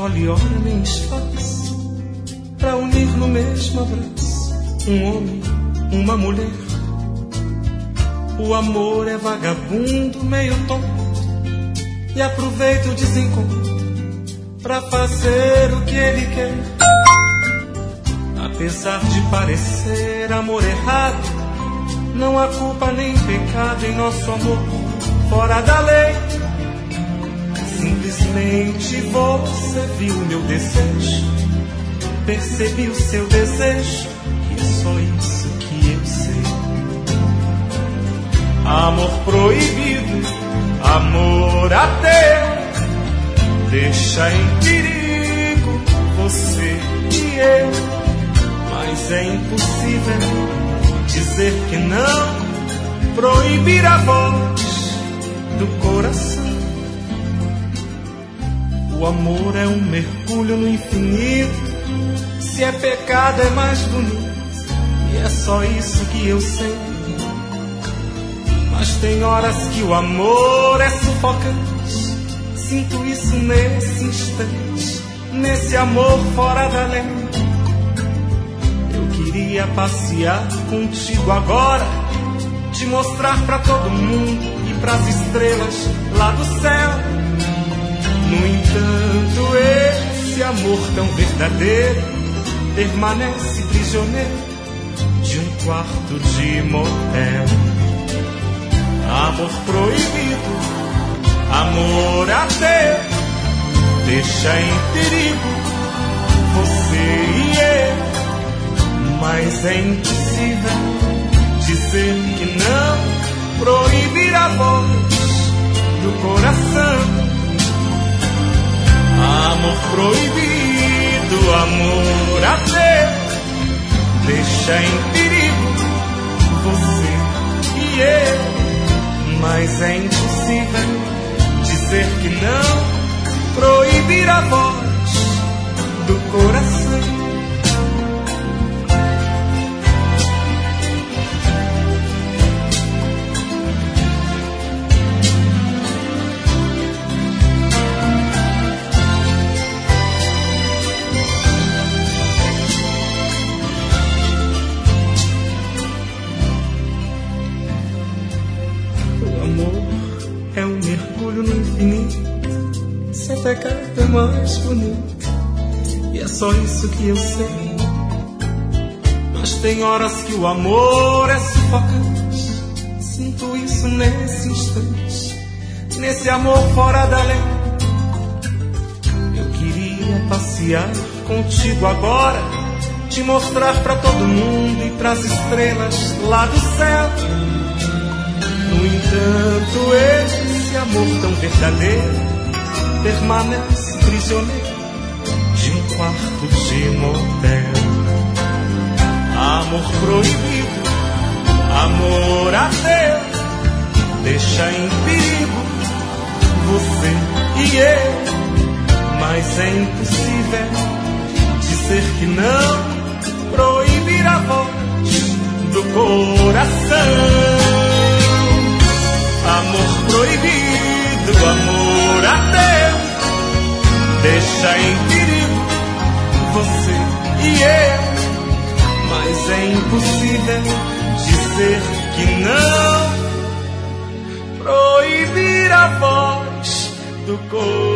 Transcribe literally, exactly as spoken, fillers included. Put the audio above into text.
escolhe hora nem espaço pra unir no mesmo abraço um homem, uma mulher. O amor é vagabundo, meio tonto, e aproveita o desencontro pra fazer o que ele quer. Apesar de parecer amor errado, não há culpa nem pecado em nosso amor fora da lei. Simplesmente você viu meu desejo, percebi o seu desejo, e é só isso que eu sei. Amor proibido, amor ateu, deixa em perigo você e eu. Mas é impossível dizer que não, proibir a voz do coração. O amor é um mergulho no infinito, se é pecado é mais bonito, e é só isso que eu sei. Mas tem horas que o amor é sufocante, sinto isso nesse instante, nesse amor fora da lei. Eu queria passear contigo agora, te mostrar pra todo mundo e pras estrelas lá do céu. No entanto, esse amor tão verdadeiro permanece prisioneiro de um quarto de motel. Amor proibido, amor ateu, deixa em perigo você e eu. Mas é impossível dizer que não, proibir a voz do coração. Amor proibido, amor ateu, deixa em perigo você e eu. Mas é impossível dizer que não, proibir a voz do coração. É um mergulho no infinito, se é pecado é mais bonito, e é só isso que eu sei. Mas tem horas que o amor é sufocante, sinto isso nesse instante, nesse amor fora da lei. Eu queria passear contigo agora, te mostrar pra todo mundo e pras estrelas lá do céu. No entanto, esse amor tão verdadeiro permanece prisioneiro de um quarto de motel. Amor proibido, amor ateu, deixa em perigo você e eu. Mas é impossível dizer que não, proibir a voz do coração. Amor proibido, amor ateu, deixa em perigo você e eu. Mas é impossível dizer que não, proibir a voz do coração.